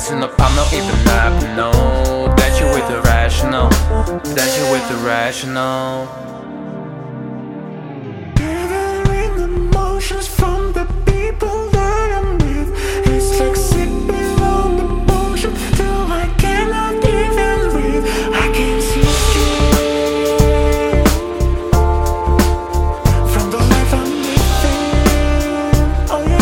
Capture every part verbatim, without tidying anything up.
listen up, I'm not even up, no. That you with the rational, that you with the rational. Gathering emotions from the people that I'm with. It's like sipping on the potion till I cannot even breathe. I can't see straight from the life I'm living. Oh yeah.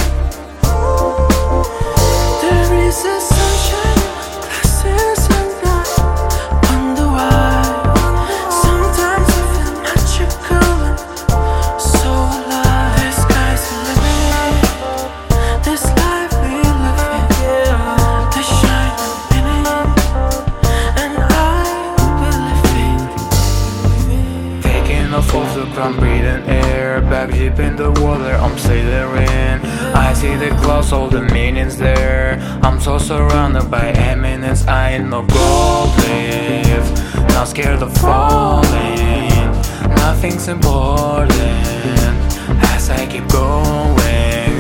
There is a sunshine in my glasses and I wonder why. Sometimes I feel magical and so alive. The sky's the limit. This life we live in, the shining minute, and I will live it. Taking off of the ground, breathing air. Back deep in the water, I'm sailing. I see the clouds, all the meanings there. I'm so surrounded by eminence. I ain't no gold leaf, not scared of falling. Nothing's important as I keep going.